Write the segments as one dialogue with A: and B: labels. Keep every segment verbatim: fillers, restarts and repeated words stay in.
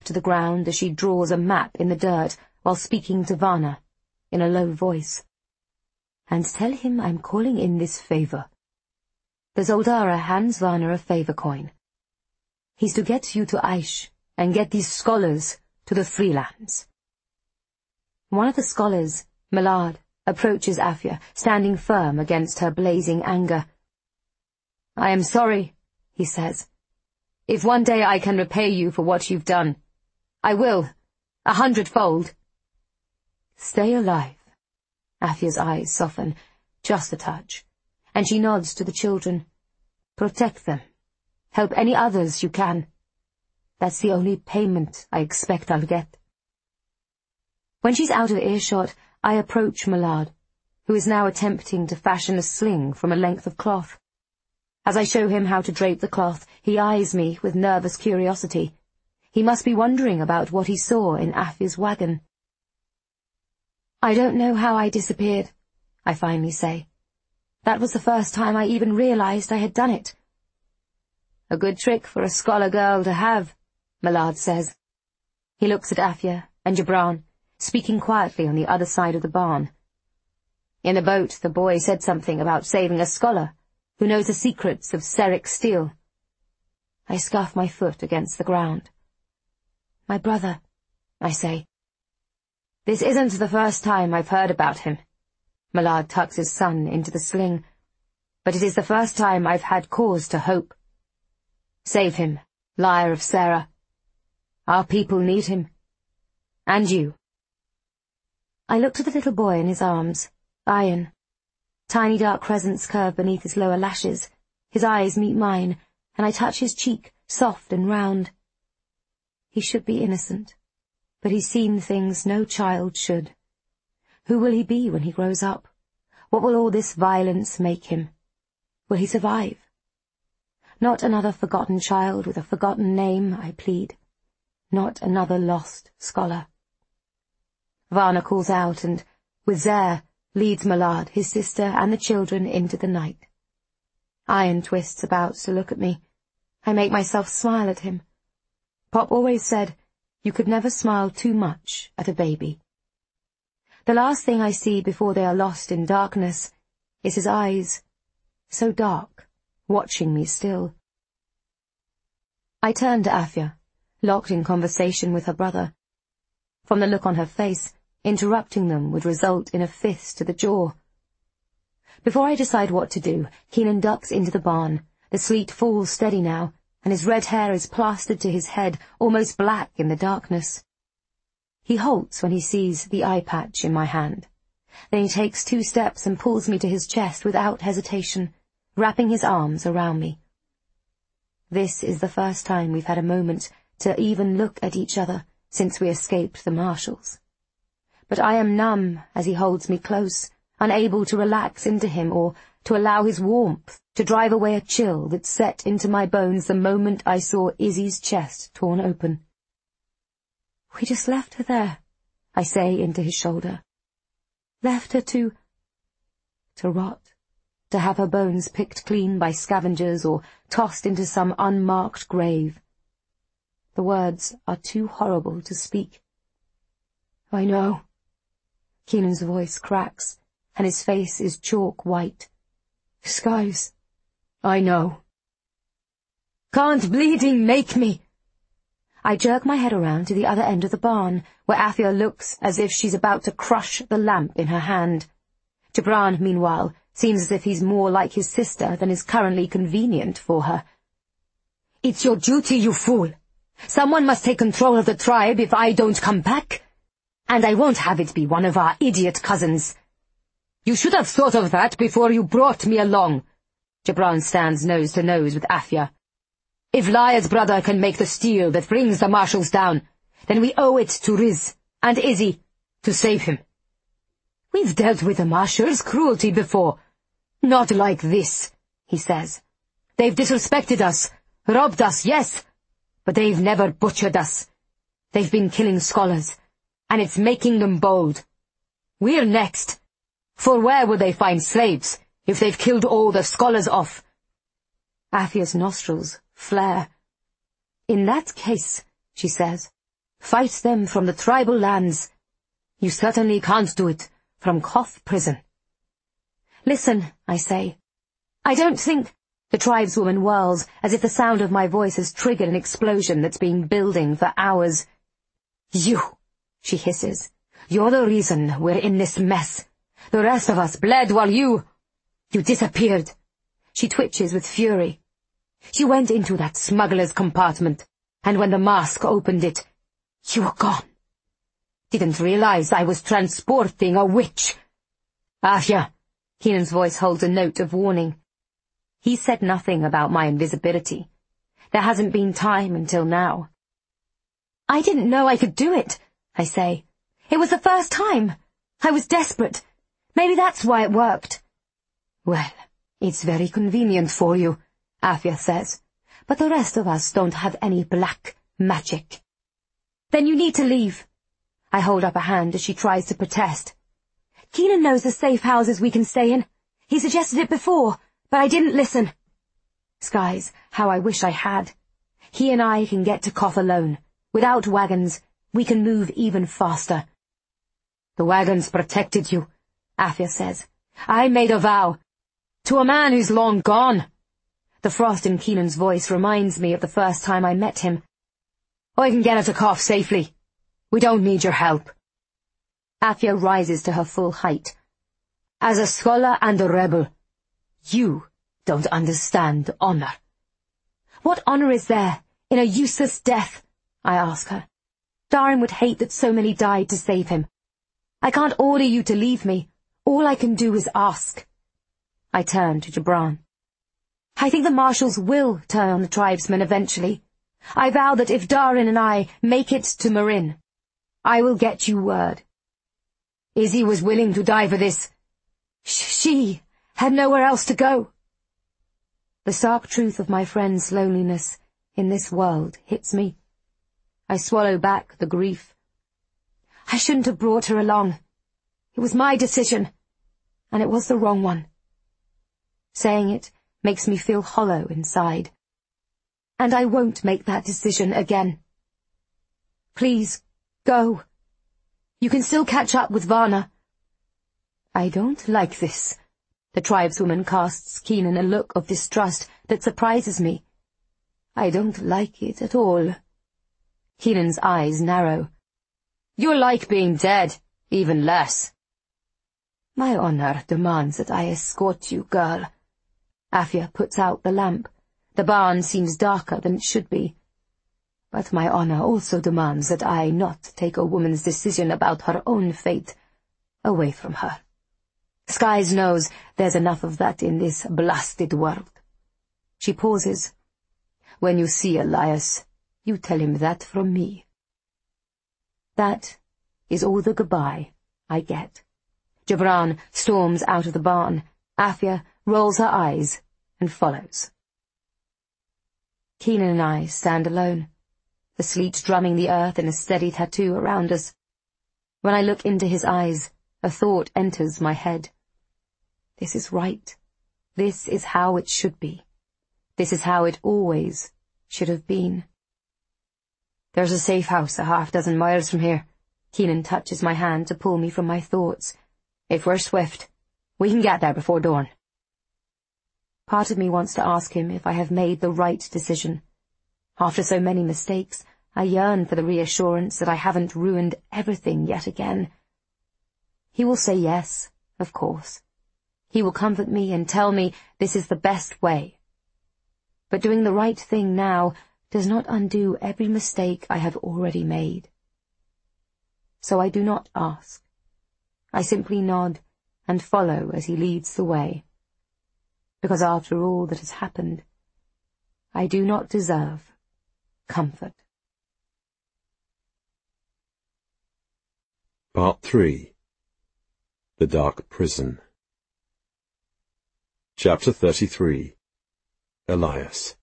A: to the ground as she draws a map in the dirt while speaking to Varna, in a low voice. "And tell him I'm calling in this favour." The Zoldara hands Varna a favour coin. "He's to get you to Aish, and get these scholars to the Freelands." One of the scholars, Malad, approaches Afia, standing firm against her blazing anger. "I am sorry," he says. "If one day I can repay you for what you've done, I will, a hundredfold." "Stay alive." Afia's eyes soften, just a touch, and she nods to the children. "Protect them. Help any others you can. That's the only payment I expect I'll get." When she's out of earshot, I approach Malad, who is now attempting to fashion a sling from a length of cloth. As I show him how to drape the cloth, he eyes me with nervous curiosity. He must be wondering about what he saw in Afia's wagon. "I don't know how I disappeared," I finally say. "That was the first time I even realized I had done it." "A good trick for a scholar girl to have," Malad says. He looks at Afia and Jibran, speaking quietly on the other side of the barn. "In the boat, the boy said something about saving a scholar who knows the secrets of Serric steel." I scuff my foot against the ground. "My brother," I say. "This isn't the first time I've heard about him." Malad tucks his son into the sling. "But it is the first time I've had cause to hope. Save him, Lyre of Sarah. Our people need him. And you." I look to the little boy in his arms, Iron. Tiny dark crescents curve beneath his lower lashes. His eyes meet mine, and I touch his cheek, soft and round. He should be innocent, but he's seen things no child should. Who will he be when he grows up? What will all this violence make him? Will he survive? Not another forgotten child with a forgotten name, I plead. Not another lost scholar. Varna calls out and, with Zer, leads Malad, his sister, and the children into the night. Iron twists about to look at me. I make myself smile at him. Pop always said you could never smile too much at a baby. The last thing I see before they are lost in darkness is his eyes, so dark, watching me still. I turn to Afia, locked in conversation with her brother. From the look on her face, interrupting them would result in a fist to the jaw. Before I decide what to do, Keenan ducks into the barn. The sleet falls steady now, and his red hair is plastered to his head, almost black in the darkness. He halts when he sees the eye patch in my hand. Then he takes two steps and pulls me to his chest without hesitation, wrapping his arms around me. This is the first time we've had a moment to even look at each other since we escaped the marshals. But I am numb as he holds me close, unable to relax into him or to allow his warmth to drive away a chill that set into my bones the moment I saw Izzy's chest torn open. "We just left her there," I say into his shoulder. "Left her to... to rot, to have her bones picked clean by scavengers or tossed into some unmarked grave." The words are too horrible to speak. "I know." Keenan's voice cracks, and his face is chalk white. "Skies, I know." "Can't bleeding make me?" I jerk my head around to the other end of the barn, where Afia looks as if she's about to crush the lamp in her hand. Jibran, meanwhile, seems as if he's more like his sister than is currently convenient for her. "It's your duty, you fool. Someone must take control of the tribe if I don't come back. And I won't have it be one of our idiot cousins. You should have thought of that before you brought me along." Jibran stands nose to nose with Afia. "If Lyre's brother can make the steel that brings the marshals down, then we owe it to Riz and Izzy to save him. We've dealt with the marshals' cruelty before. Not like this," he says. "They've disrespected us, robbed us, yes, but they've never butchered us. They've been killing scholars, and it's making them bold. We're next. For where will they find slaves if they've killed all the scholars off?" Afia's nostrils flare. "In that case," she says, Fight them from the tribal lands. You certainly can't do it from Koth prison. Listen, I say. I don't think... The tribeswoman whirls, as if the sound of my voice has triggered an explosion that's been building for hours. You, she hisses. You're the reason we're in this mess. The rest of us bled while you... You disappeared. She twitches with fury. You went into that smuggler's compartment, and when the mask opened it, you were gone. Didn't realize I was transporting a witch. Afia, Keenan's voice holds a note of warning. He said nothing about my invisibility. There hasn't been time until now. I didn't know I could do it, I say. It was the first time. I was desperate. Maybe that's why it worked. Well, it's very convenient for you, Afia says, but the rest of us don't have any black magic. Then you need to leave. I hold up a hand as she tries to protest. Keenan knows the safe houses we can stay in. He suggested it before, but I didn't listen. Skies, how I wish I had. He and I can get to Koth alone. Without wagons, we can move even faster. The wagons protected you, Afia says. I made a vow. To a man who's long gone. The frost in Keenan's voice reminds me of the first time I met him. I can get her to Koth safely. We don't need your help. Afia rises to her full height. As a scholar and a rebel, you don't understand honor. What honor is there in a useless death? I ask her. Darin would hate that so many died to save him. I can't order you to leave me. All I can do is ask. I turn to Jabran. I think the marshals will turn on the tribesmen eventually. I vow that if Darin and I make it to Meereen, I will get you word. Izzy was willing to die for this. She had nowhere else to go. The stark truth of my friend's loneliness in this world hits me. I swallow back the grief. I shouldn't have brought her along. It was my decision, and it was the wrong one. Saying it makes me feel hollow inside. And I won't make that decision again. Please, go. You can still catch up with Varna. I don't like this. The tribeswoman casts Keenan a look of distrust that surprises me. I don't like it at all. Keenan's eyes narrow. You're like being dead, even less. My honor demands that I escort you, girl. Afia puts out the lamp. The barn seems darker than it should be. But my honor also demands that I not take a woman's decision about her own fate away from her. Skies knows there's enough of that in this blasted world. She pauses. When you see Elias, you tell him that from me. That is all the goodbye I get. Jabran storms out of the barn. Afia rolls her eyes and follows. Keenan and I stand alone, the sleet drumming the earth in a steady tattoo around us. When I look into his eyes, a thought enters my head. This is right. This is how it should be. This is how it always should have been. There's a safe house a half dozen miles from here. Keenan touches my hand to pull me from my thoughts. If we're swift, we can get there before dawn. Part of me wants to ask him if I have made the right decision. After so many mistakes, I yearn for the reassurance that I haven't ruined everything yet again. He will say yes, of course. He will comfort me and tell me this is the best way. But doing the right thing now does not undo every mistake I have already made. So I do not ask. I simply nod and follow as he leads the way. Because after all that has happened, I do not deserve comfort.
B: Part three. The Dark Prison. Chapter thirty-three. Elias.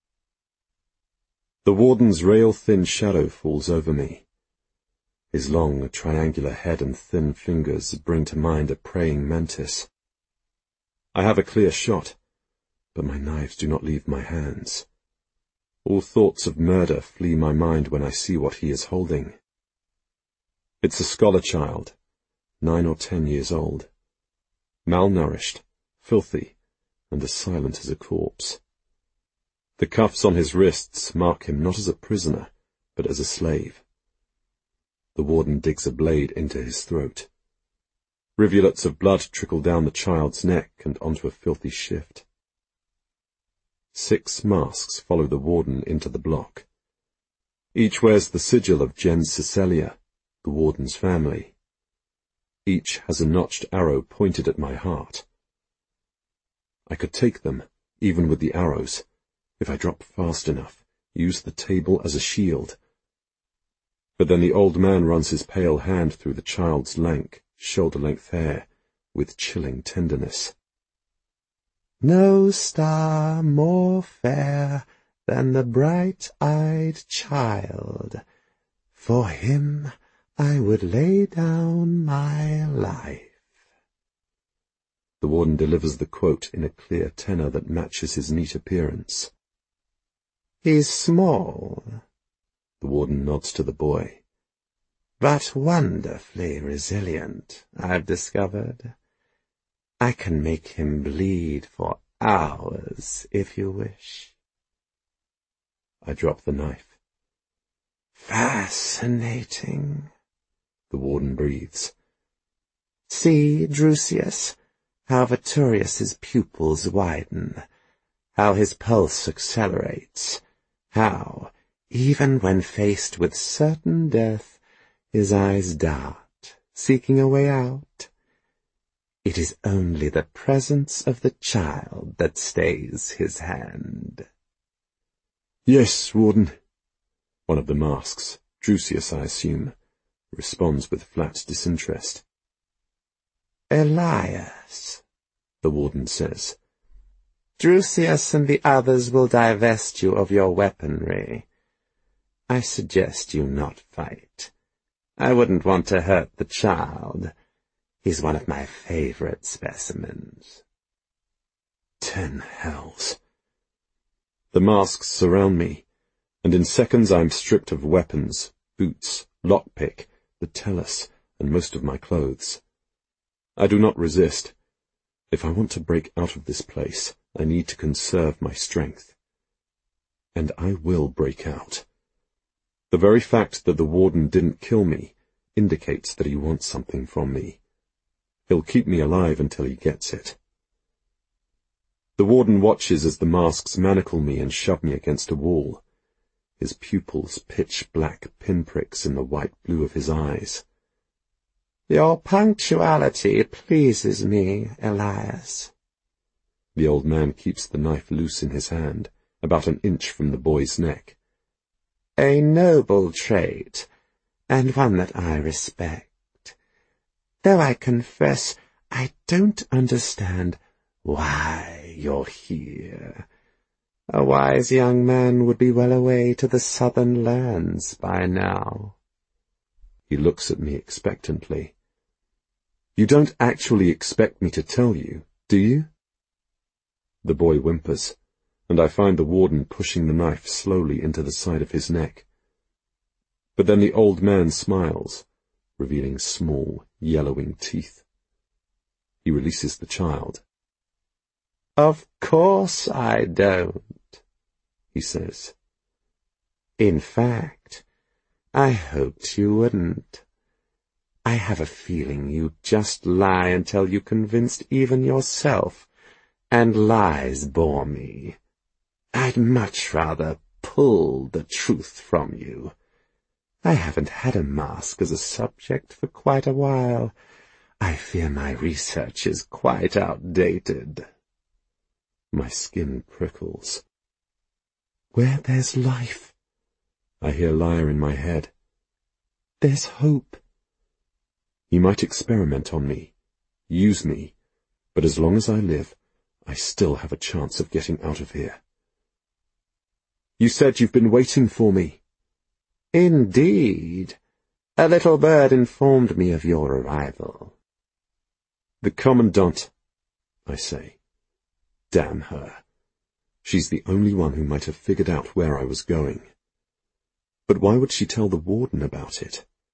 B: The warden's rail-thin shadow falls over me. His long, triangular head and thin fingers bring to mind a praying mantis. I have a clear shot, but my knives do not leave my hands. All thoughts of murder flee my mind when I see what he is holding. It's a scholar child, nine or ten years old, malnourished, filthy, and as silent as a corpse. The cuffs on his wrists mark him not as a prisoner, but as a slave. The warden digs a blade into his throat. Rivulets of blood trickle down the child's neck and onto a filthy shift. Six masks follow the warden into the block. Each wears the sigil of gens Cecilia, the warden's family. Each has a notched arrow pointed at my heart. I could take them, even with the arrows, if I drop fast enough, use the table as a shield. But then the old man runs his pale hand through the child's lank, shoulder-length hair, with chilling tenderness.
C: No star more fair than the bright-eyed child. For him I would lay down my life.
B: The warden delivers the quote in a clear tenor that matches his neat appearance.
C: He's small,
B: the warden nods to the boy,
C: but wonderfully resilient, I've discovered. I can make him bleed for hours, if you wish.
B: I drop the knife.
C: Fascinating,
B: the warden breathes.
C: See, Drusius, how Veturius's pupils widen, how his pulse accelerates, how, even when faced with certain death, his eyes dart, seeking a way out. It is only the presence of the child that stays his hand.
B: Yes, warden. One of the masks, Drusius, I assume, responds with flat disinterest.
C: Elias,
B: the warden says.
C: Drusius and the others will divest you of your weaponry. I suggest you not fight. I wouldn't want to hurt the child. He's one of my favorite specimens.
B: Ten hells. The masks surround me, and in seconds I am stripped of weapons, boots, lockpick, the tellus, and most of my clothes. I do not resist. If I want to break out of this place, I need to conserve my strength. And I will break out. The very fact that the warden didn't kill me indicates that he wants something from me. He'll keep me alive until he gets it. The warden watches as the masks manacle me and shove me against a wall, his pupils pitch-black pinpricks in the white blue of his eyes.
C: Your punctuality pleases me, Elias.
B: The old man keeps the knife loose in his hand, about an inch from the boy's neck.
C: A noble trait, and one that I respect, though I confess I don't understand why you're here. A wise young man would be well away to the southern lands by now.
B: He looks at me expectantly. You don't actually expect me to tell you, do you? The boy whimpers, and I find the warden pushing the knife slowly into the side of his neck. But then the old man smiles, revealing small, yellowing teeth. He releases the child.
C: Of course I don't,
B: he says.
C: In fact, I hoped you wouldn't. I have a feeling you'd just lie until you convinced even yourself, and lies bore me. I'd much rather pull the truth from you. I haven't had a mask as a subject for quite a while. I fear my research is quite outdated.
B: My skin prickles.
C: Where there's life,
B: I hear Lyre in my head.
C: There's hope.
B: He might experiment on me, use me, but as long as I live, I still have a chance of getting out of here. You said you've been waiting for me.
C: Indeed. A little bird informed me of your arrival.
B: The Commandant, I say. Damn her. She's the only one who might have figured out where I was going. But why would she tell the warden about it?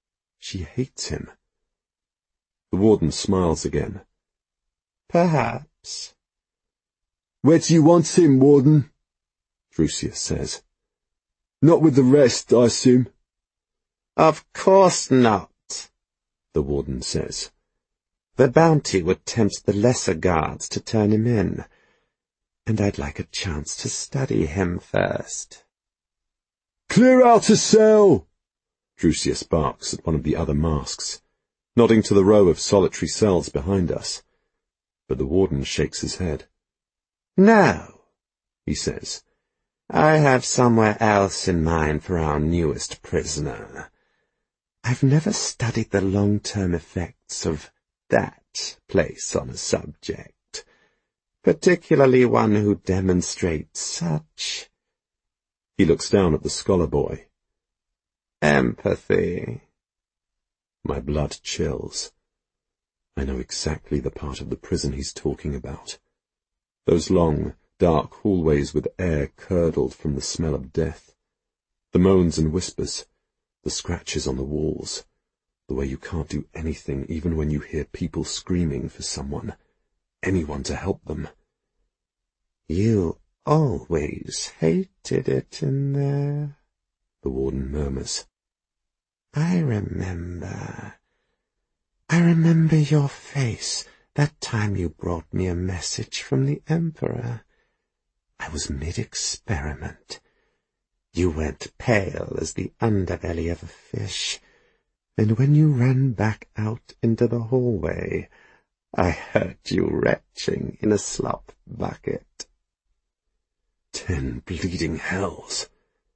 B: She hates him. The warden smiles again.
C: Perhaps.
D: Where do you want him, Warden?
B: Drusius says.
D: Not with the rest, I assume.
C: Of course not,
B: the warden says.
C: The bounty would tempt the lesser guards to turn him in, and I'd like a chance to study him first.
D: Clear out a cell!
B: Drusius barks at one of the other masks, nodding to the row of solitary cells behind us. But the warden shakes his head.
C: No,
B: he says.
C: I have somewhere else in mind for our newest prisoner. I've never studied the long-term effects of that place on a subject, particularly one who demonstrates such...
B: He looks down at the scholar boy.
C: Empathy.
B: My blood chills. I know exactly the part of the prison he's talking about. Those long, dark hallways with air curdled from the smell of death. The moans and whispers, the scratches on the walls, the way you can't do anything even when you hear people screaming for someone, anyone to help them.
C: You always hated it in there,
B: the warden murmurs.
C: I remember. I remember your face that time you brought me a message from the Emperor. I was mid-experiment. You went pale as the underbelly of a fish, and when you ran back out into the hallway, I heard you retching in a slop bucket.
B: Ten bleeding hells.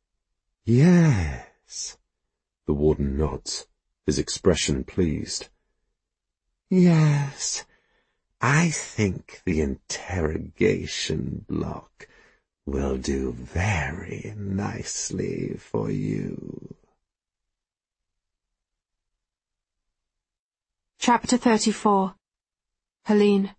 C: Yes.
B: The warden nods, his expression pleased.
C: Yes, I think the interrogation block will do very nicely for you.
E: Chapter thirty-four. Helene.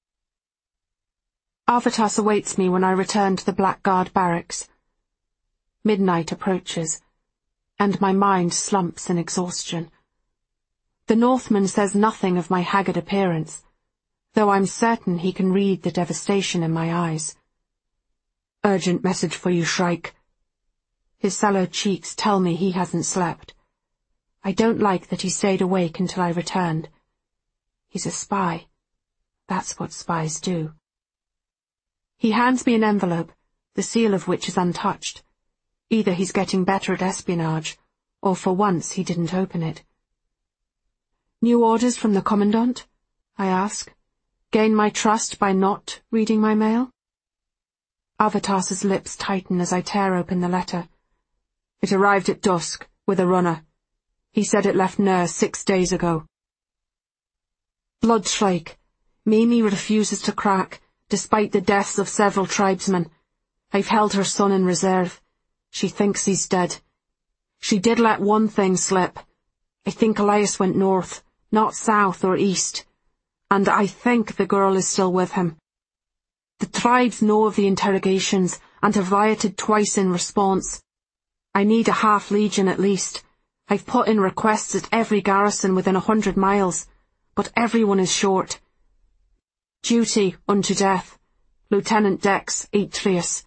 E: Arvitas awaits me when I return to the Blackguard barracks. Midnight approaches, and my mind slumps in exhaustion. The Northman says nothing of my haggard appearance, though I'm certain he can read the devastation in my eyes. Urgent message for you, Shrike. His sallow cheeks tell me he hasn't slept. I don't like that he stayed awake until I returned. He's a spy. That's what spies do. He hands me an envelope, the seal of which is untouched. Either he's getting better at espionage, or for once he didn't open it. New orders from the Commandant? I ask. Gain my trust by not reading my mail? Arvitas's lips tighten as I tear open the letter. It arrived at dusk, with a runner. He said it left Nur six days ago. Bloodstrike. Mimi refuses to crack, despite the deaths of several tribesmen. I've held her son in reserve. She thinks he's dead. She did let one thing slip. I think Elias went north, not south or east. And I think the girl is still with him. The tribes know of the interrogations and have rioted twice in response. I need a half legion at least. I've put in requests at every garrison within a hundred miles, but everyone is short. Duty unto death. Lieutenant Dex Atreus.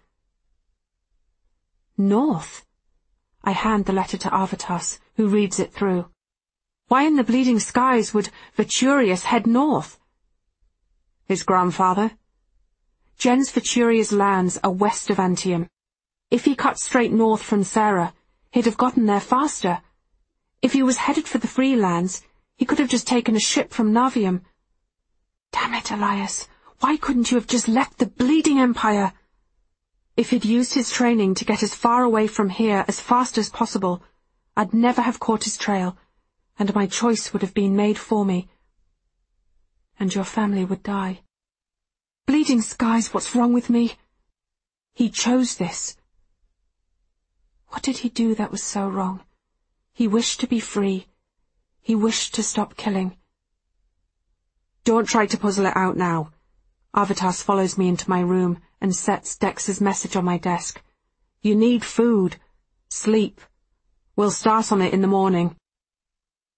E: North? I hand the letter to Arvitas, who reads it through. Why in the bleeding skies would Veturius head north? His grandfather? Gens Veturius' lands are west of Antium. If he cut straight north from Sarah, he'd have gotten there faster. If he was headed for the free lands, he could have just taken a ship from Navium. Damn it, Elias, why couldn't you have just left the bleeding empire? If he'd used his training to get as far away from here as fast as possible, I'd never have caught his trail, and my choice would have been made for me. And your family would die. Bleeding skies, what's wrong with me? He chose this. What did he do that was so wrong? He wished to be free. He wished to stop killing. Don't try to puzzle it out now. Arvitas follows me into my room and sets Dex's message on my desk. You need food. Sleep. We'll start on it in the morning.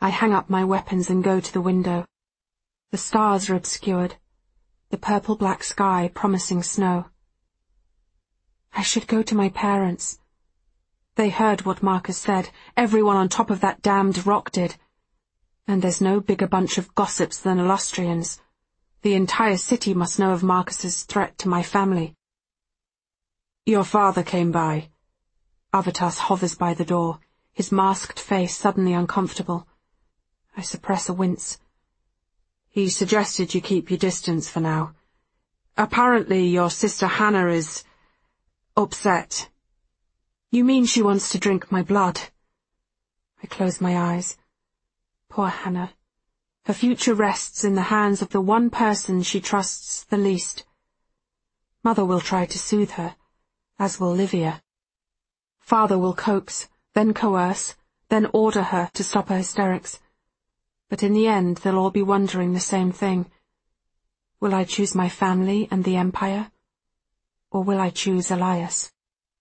E: I hang up my weapons and go to the window. The stars are obscured, the purple-black sky promising snow. I should go to my parents. They heard what Marcus said. Everyone on top of that damned rock did. And there's no bigger bunch of gossips than Illustrians. The entire city must know of Marcus's threat to my family. Your father came by. Avitas hovers by the door, his masked face suddenly uncomfortable. I suppress a wince. He suggested you keep your distance for now. Apparently your sister Hannah is upset. You mean she wants to drink my blood? I close my eyes. Poor Hannah. Her future rests in the hands of the one person she trusts the least. Mother will try to soothe her, as will Livia. Father will coax, then coerce, then order her to stop her hysterics. But in the end they'll all be wondering the same thing. Will I choose my family and the Empire? Or will I choose Elias?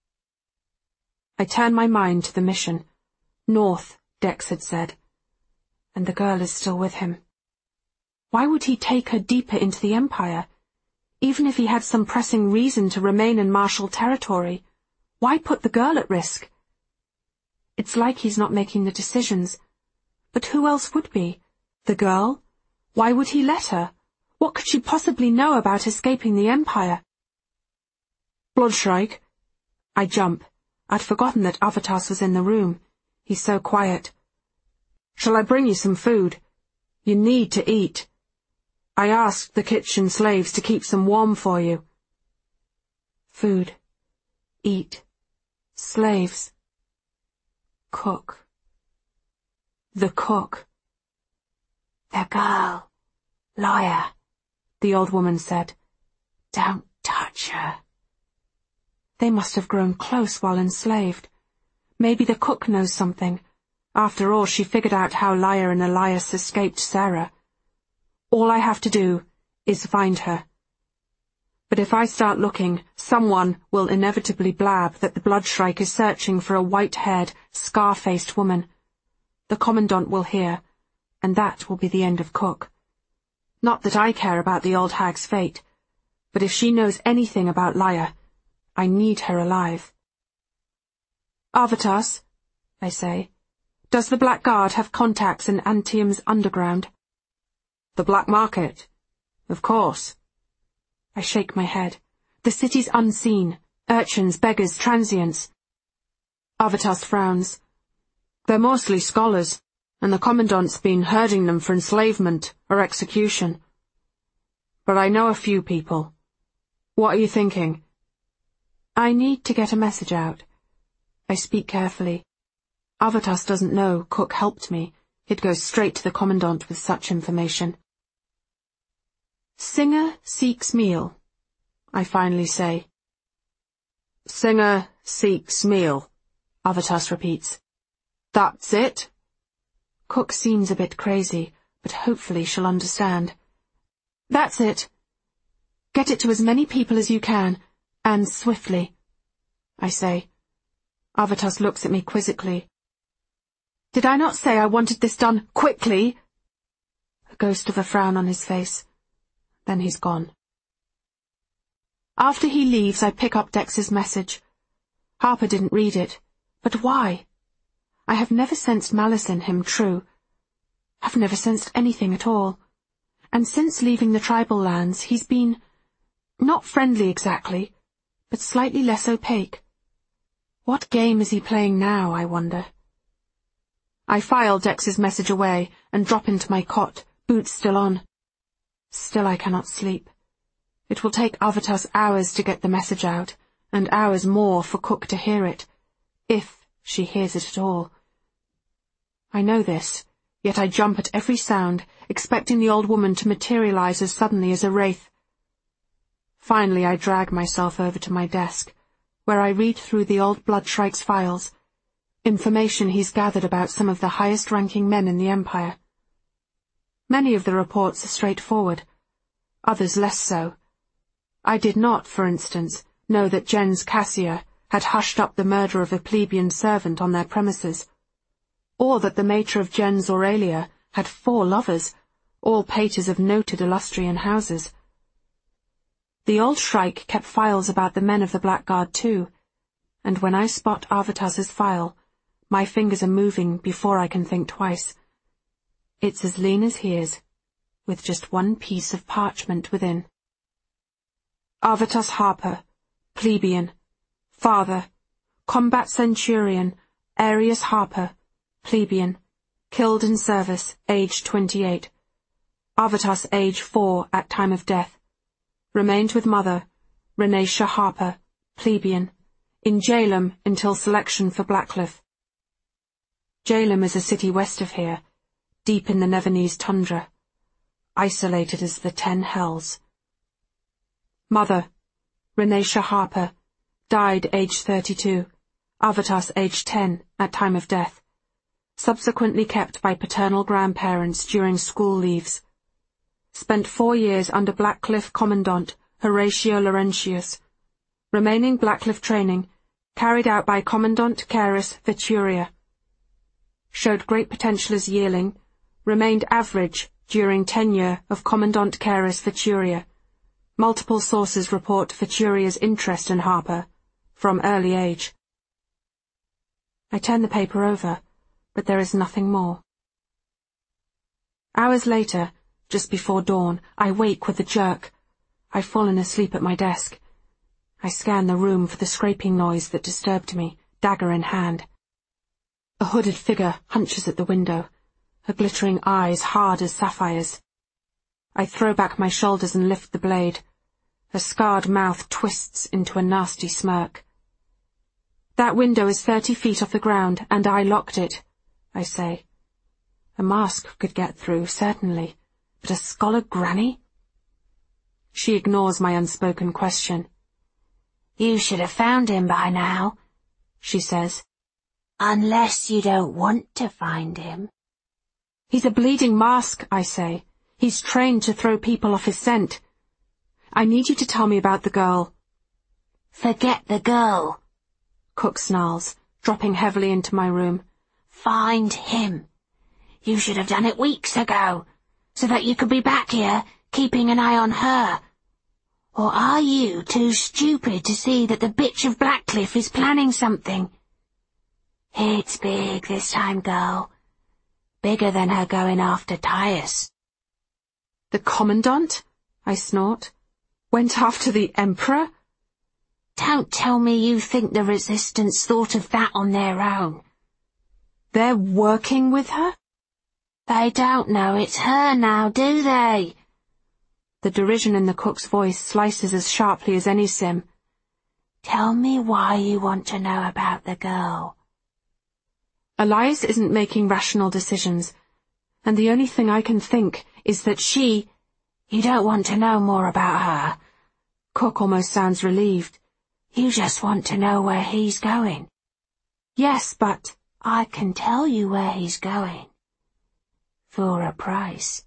E: I turn my mind to the mission. North, Dex had said. And the girl is still with him. Why would he take her deeper into the Empire? Even if he had some pressing reason to remain in Marshal territory, why put the girl at risk? It's like he's not making the decisions. But who else would be? The girl? Why would he let her? What could she possibly know about escaping the Empire? Bloodshrike. I jump. I'd forgotten that Avitas was in the room. He's so quiet. Shall I bring you some food? You need to eat. I asked the kitchen slaves to keep some warm for you. Food. Eat. Slaves. Cook. The cook. The girl. Lawyer, the old woman said. Don't touch her. They must have grown close while enslaved. Maybe the cook knows something. After all, she figured out how Lyra and Elias escaped Sarah. All I have to do is find her. But if I start looking, someone will inevitably blab that the Bloodshrike is searching for a white-haired, scar-faced woman. The Commandant will hear, and that will be the end of Cook. Not that I care about the old hag's fate, but if she knows anything about Lyra, I need her alive. Avitas, I say, does the Black Guard have contacts in Antium's underground? The black market? Of course. I shake my head. The city's unseen. Urchins, beggars, transients. Avitas frowns. They're mostly scholars, and the Commandant's been herding them for enslavement or execution. But I know a few people. What are you thinking? I need to get a message out. I speak carefully. Avitas doesn't know Cook helped me. He'd go straight to the Commandant with such information. Singer seeks meal, I finally say. Singer seeks meal, Avitas repeats. That's it? Cook seems a bit crazy, but hopefully she'll understand. That's it. Get it to as many people as you can, and swiftly, I say. Avitas looks at me quizzically. Did I not say I wanted this done quickly? A ghost of a frown on his face. Then he's gone. After he leaves, I pick up Dex's message. Harper didn't read it. But why? I have never sensed malice in him, true. I've never sensed anything at all. And since leaving the tribal lands, he's been, not friendly exactly, but slightly less opaque. What game is he playing now, I wonder? I file Dex's message away and drop into my cot, boots still on. Still I cannot sleep. It will take Avitas hours to get the message out, and hours more for Cook to hear it, if she hears it at all. I know this, yet I jump at every sound, expecting the old woman to materialize as suddenly as a wraith. Finally I drag myself over to my desk, where I read through the old Bloodshrike's files, information he's gathered about some of the highest-ranking men in the Empire. Many of the reports are straightforward, others less so. I did not, for instance, know that Gens Cassia had hushed up the murder of a plebeian servant on their premises, or that the mater of gens Aurelia had four lovers, all paters of noted Illustrian houses. The old shrike kept files about the men of the Blackguard too, and when I spot Arvitas's file, my fingers are moving before I can think twice. It's as lean as his, with just one piece of parchment within. Arvitas Harper, plebeian, father, combat centurion, Arius Harper, plebeian, killed in service, age twenty-eight. Arvitas age four at time of death. Remained with mother, Renatia Harper, plebeian, in Jalem until selection for Blackcliff. Jalem is a city west of here, deep in the Nevernese tundra, isolated as the Ten Hells. Mother, Renatia Harper, died age thirty-two, Arvitas age ten at time of death, subsequently kept by paternal grandparents during school leaves. Spent four years under Blackcliff Commandant Horatio Laurentius. Remaining Blackcliff training carried out by Commandant Carus Veturia. Showed great potential as yearling, remained average during tenure of Commandant Carus Veturia. Multiple sources report Veturia's interest in Harper from early age. I turn the paper over, but there is nothing more. Hours later, just before dawn, I wake with a jerk. I've fallen asleep at my desk. I scan the room for the scraping noise that disturbed me, dagger in hand. A hooded figure hunches at the window, her glittering eyes hard as sapphires. I throw back my shoulders and lift the blade. Her scarred mouth twists into a nasty smirk. That window is thirty feet off the ground, and I locked it, I say. A mask could get through, certainly, but a scholar granny? She ignores my unspoken question.
A: You should have found him by now, she says. Unless you don't want to find him.
E: He's a bleeding mask, I say. He's trained to throw people off his scent. I need you to tell me about the girl.
A: Forget the girl,
E: Cook snarls, dropping heavily into my room.
A: Find him. You should have done it weeks ago, so that you could be back here, keeping an eye on her. Or are you too stupid to see that the bitch of Blackcliff is planning something? It's big this time, girl. Bigger than her going after Tyus.
E: The Commandant? I snort. Went after the Emperor?
A: Don't tell me you think the Resistance thought of that on their own.
E: They're working with her?
A: They don't know it's her now, do they?
E: The derision in the cook's voice slices as sharply as any sim.
A: Tell me why you want to know about the girl.
E: Elias isn't making rational decisions, and the only thing I can think is that she...
A: You don't want to know more about her.
E: Cook almost sounds relieved.
A: You just want to know where he's going.
E: Yes, but...
A: I can tell you where he's going. For a price.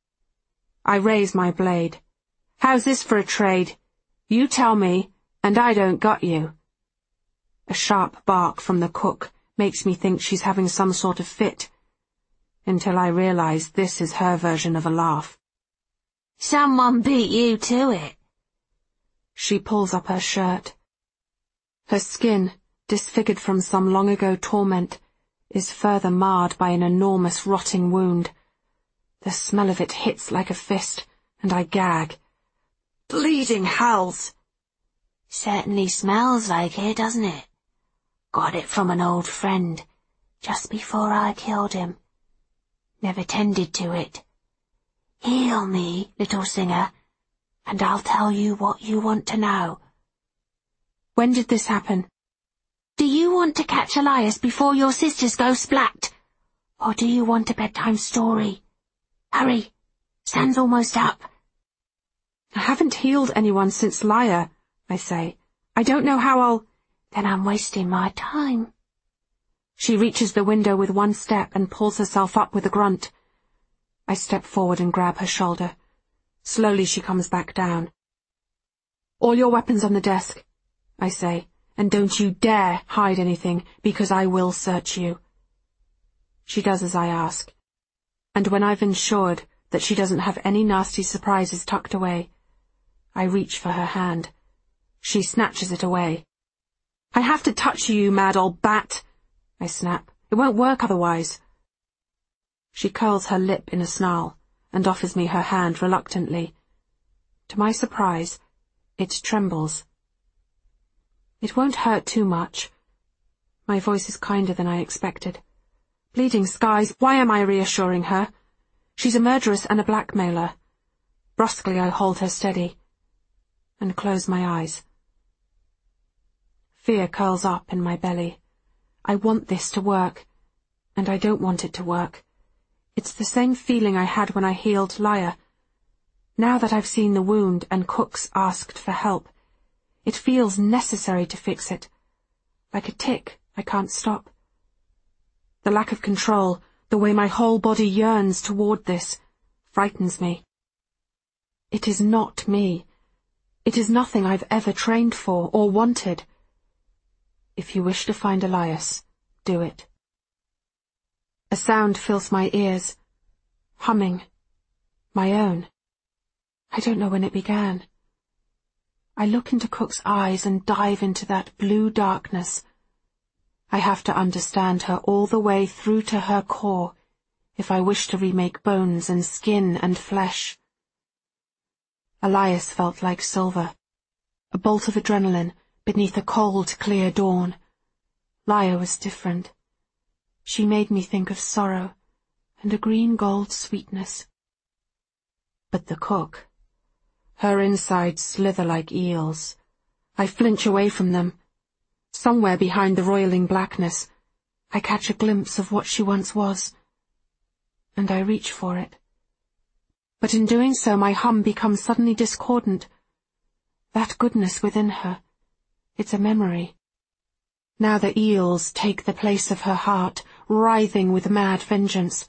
E: I raise my blade. How's this for a trade? You tell me, and I don't got you. A sharp bark from the cook makes me think she's having some sort of fit, until I realize this is her version of a laugh.
A: Someone beat you to it.
E: She pulls up her shirt. Her skin, disfigured from some long-ago torment, is further marred by an enormous rotting wound. The smell of it hits like a fist, and I gag. Bleeding hells!
A: Certainly smells like it, doesn't it? Got it from an old friend, just before I killed him. Never tended to it. Heal me, little singer, and I'll tell you what you want to know.
E: When did this happen?
A: Do you want to catch Elias before your sisters go splat? Or do you want a bedtime story? Hurry, sun's almost up.
E: I haven't healed anyone since Lyra, I say. I don't know how I'll...
A: Then I'm wasting my time.
E: She reaches the window with one step and pulls herself up with a grunt. I step forward and grab her shoulder. Slowly she comes back down. All your weapons on the desk, I say, and don't you dare hide anything, because I will search you. She does as I ask, and when I've ensured that she doesn't have any nasty surprises tucked away, I reach for her hand. She snatches it away. "I have to touch you, you mad old bat!" I snap. "It won't work otherwise." She curls her lip in a snarl and offers me her hand reluctantly. To my surprise, it trembles. "It won't hurt too much." My voice is kinder than I expected. Bleeding skies, why am I reassuring her? She's a murderess and a blackmailer. Brusquely I hold her steady and close my eyes. Fear curls up in my belly. I want this to work, and I don't want it to work. It's the same feeling I had when I healed Laya. Now that I've seen the wound and Cook's asked for help, it feels necessary to fix it. Like a tick, I can't stop. The lack of control, the way my whole body yearns toward this, frightens me. It is not me. It is nothing I've ever trained for or wanted. If you wish to find Elias, do it. A sound fills my ears. Humming. My own. I don't know when it began. I look into Cook's eyes and dive into that blue darkness. I have to understand her all the way through to her core if I wish to remake bones and skin and flesh. Elias felt like silver, a bolt of adrenaline beneath a cold, clear dawn. Laya was different. She made me think of sorrow and a green gold sweetness. But the Cook, her insides slither like eels. I flinch away from them. Somewhere behind the roiling blackness, I catch a glimpse of what she once was, and I reach for it. But in doing so my hum becomes suddenly discordant. That goodness within her, it's a memory. Now the eels take the place of her heart, writhing with mad vengeance.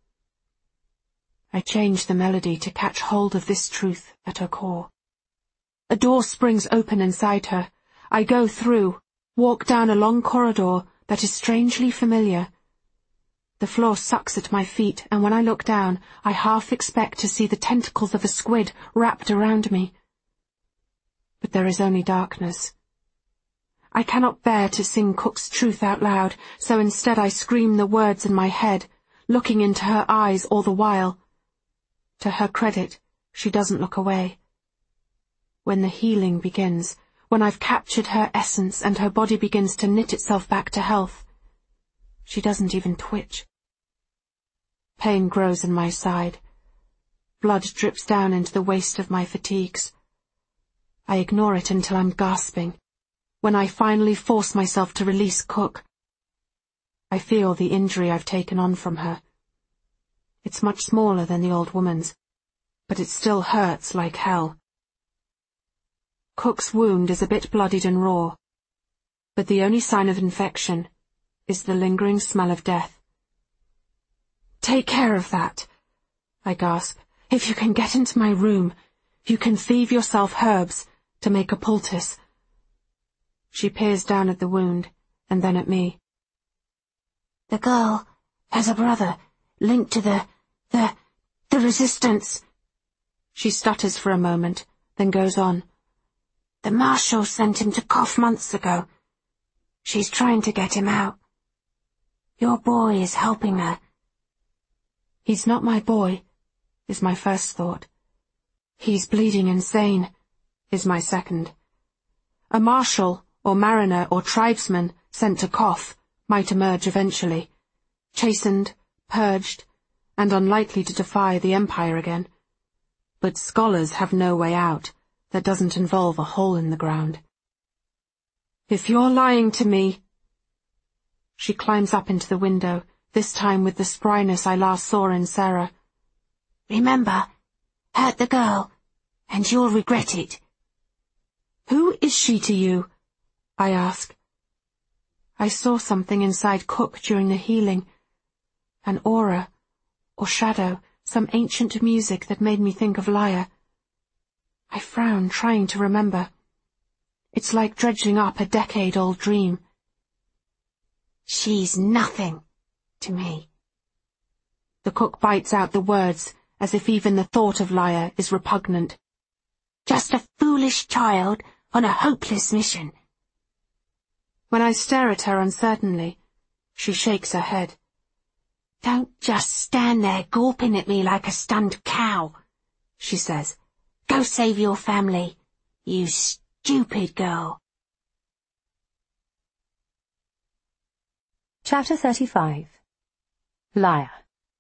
E: I change the melody to catch hold of this truth at her core. A door springs open inside her. I go through, walk down a long corridor that is strangely familiar. The floor sucks at my feet, and when I look down, I half expect to see the tentacles of a squid wrapped around me. But there is only darkness. I cannot bear to sing Cook's truth out loud, so instead I scream the words in my head, looking into her eyes all the while. To her credit, she doesn't look away. When the healing begins, when I've captured her essence and her body begins to knit itself back to health, she doesn't even twitch. Pain grows in my side. Blood drips down into the waist of my fatigues. I ignore it until I'm gasping. When I finally force myself to release Cook, I feel the injury I've taken on from her. It's much smaller than the old woman's, but it still hurts like hell. Cook's wound is a bit bloodied and raw, but the only sign of infection is the lingering smell of death. "Take care of that," I gasp. "If you can get into my room, you can thieve yourself herbs to make a poultice." She peers down at the wound, and then at me. "The girl has a brother linked to the, the, the resistance." She stutters for a moment, then goes on. "The Marshal sent him to Kof months ago. She's trying to get him out. Your boy is helping her." "He's not my boy," is my first thought. "He's bleeding insane," is my second. A marshal, or mariner, or tribesman sent to Kof might emerge eventually, chastened, purged, and unlikely to defy the Empire again. But scholars have no way out that doesn't involve a hole in the ground. "If you're lying to me..." She climbs up into the window, this time with the spryness I last saw in Sarah. "Remember, hurt the girl, and you'll regret it." "Who is she to you?" I ask. I saw something inside Cook during the healing. An aura, or shadow, some ancient music that made me think of Laya. I frown, trying to remember. It's like dredging up a decade-old dream. "She's nothing to me," The cook bites out the words, as if even the thought of Lia is repugnant. Just a foolish child on a hopeless mission. When I stare at her uncertainly, she shakes her head. Don't just stand there gawping at me like a stunned cow, she says. Go save your family, you stupid girl.
A: Chapter thirty-five. Lia.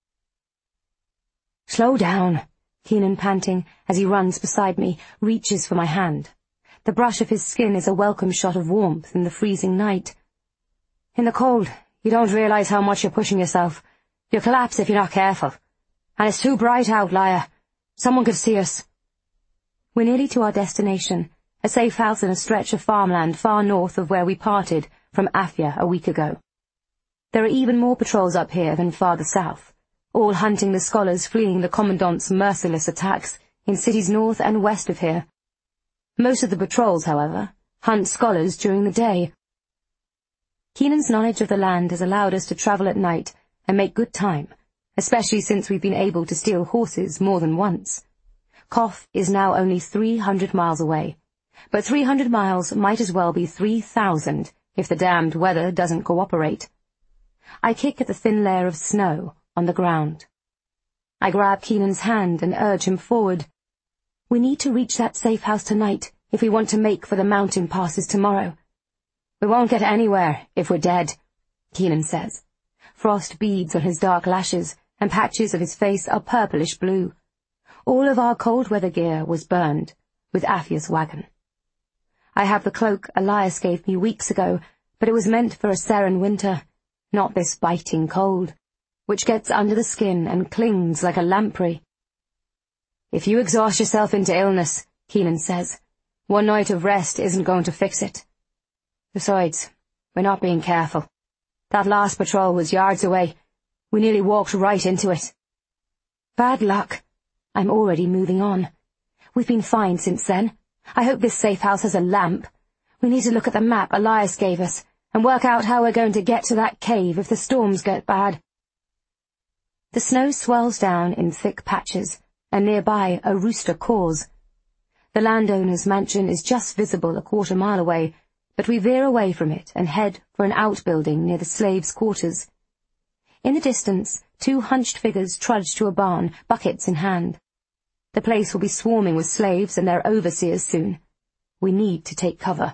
A: Slow down, Keenan panting as he runs beside me, reaches for my hand. The brush of his skin is a welcome shot of warmth in the freezing night. In the cold, you don't realize how much you're pushing yourself. You'll collapse if you're not careful. And it's too bright out, Lia. Someone could see us. We're nearly to our destination, a safe house in a stretch of farmland far north of where we parted from Afia a week ago. There are even more patrols up here than farther south, all hunting the scholars fleeing the Commandant's merciless attacks in cities north and west of here. Most of the patrols, however, hunt scholars during the day. Keenan's knowledge of the land has allowed us to travel at night and make good time, especially since we've been able to steal horses more than once. Koth is now only three hundred miles away, but three hundred miles might as well be three thousand if the damned weather doesn't cooperate. I kick at the thin layer of snow on the ground. I grab Keenan's hand and urge him forward. We need to reach that safe house tonight if we want to make for the mountain passes tomorrow. We won't get anywhere if we're dead, Keenan says. Frost beads on his dark lashes, and patches of his face are purplish blue. All of our cold weather gear was burned with Afia's wagon. I have the cloak Elias gave me weeks ago, but it was meant for a Seren winter, not this biting cold, which gets under the skin and clings like a lamprey. If you exhaust yourself into illness, Keenan says, one night of rest isn't going to fix it. Besides, we're not being careful. That last patrol was yards away. We nearly walked right into it. Bad luck. I'm already moving on. We've been fine since then. I hope this safe house has a lamp. We need to look at the map Elias gave us and work out how we're going to get to that cave if the storms get bad. The snow swirls down in thick patches, and nearby a rooster caws. The landowner's mansion is just visible a quarter mile away, but we veer away from it and head for an outbuilding near the slaves' quarters. In the distance, two hunched figures trudge to a barn, buckets in hand. The place will be swarming with slaves and their overseers soon. We need to take cover.